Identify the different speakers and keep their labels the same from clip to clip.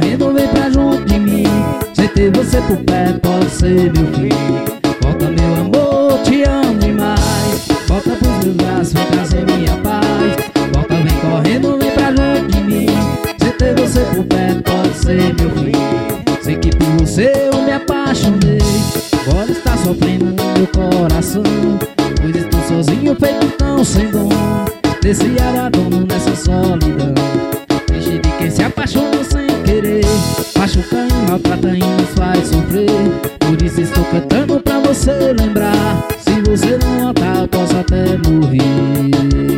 Speaker 1: correndo, vem pra junto de mim. Sem ter você por perto pode ser meu fim. Volta meu amor, te amo demais. Volta pros meus braços, vem trazer minha paz. Volta, vem correndo, vem pra junto de mim. Sem ter você por perto pode ser meu fim. Sei que por você eu me apaixonei. Agora está sofrendo no meu coração, pois estou sozinho, feito tão sem dom. Desse abandono nessa solidão, deixe de quem se apaixona sem querer. Machuca e maltrata e nos faz sofrer. Por isso estou cantando pra você lembrar. Se você não voltar eu posso até morrer.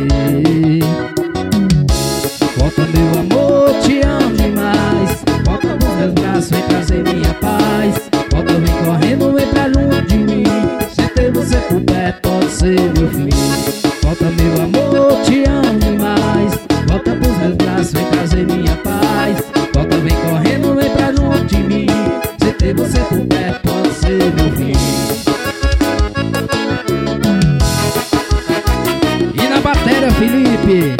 Speaker 1: Volta meu amor, te amo demais. Volta pros meus braços, vem trazer minha paz. Volta, vem correndo, vem pra junto de mim. Sem ter você por perto pode ser meu fim. Volta meu amor, te amo demais. Volta pros meus braços, vem trazer minha paz. Volta, vem correndo, vem pra junto de mim. Sem ter você por perto pode ser meu fim. E na bateria, Felipe.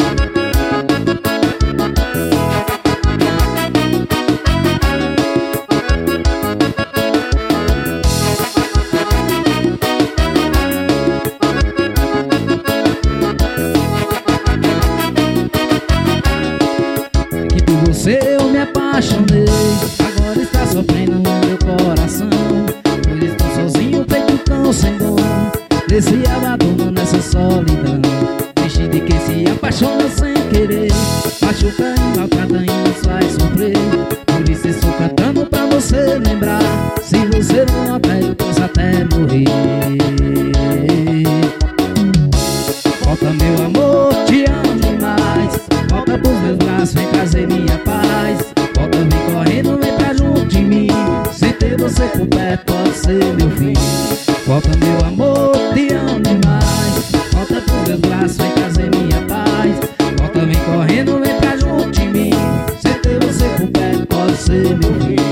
Speaker 1: Você eu me apaixonei, agora está sofrendo no meu coração, pois estou sozinho, feito cão sem dom. Desse abandono nessa solidão, deixe de quem se apaixona sem querer. Machuca e maltrata e nos faz sofrer. Por isso estou cantando pra você lembrar. Se você não voltar eu posso até morrer. Volta meu amor, te amo demais. Volta pros meus braços, vem trazer minha paz. Volta, vem correndo, vem pra junto de mim. Sem ter você por perto pode ser meu fim. Volta meu amor, te amo demais. Volta pros meus braços, vem trazer minha paz. Volta, vem correndo, vem pra junto de mim. Sem ter você por perto pode ser meu fim.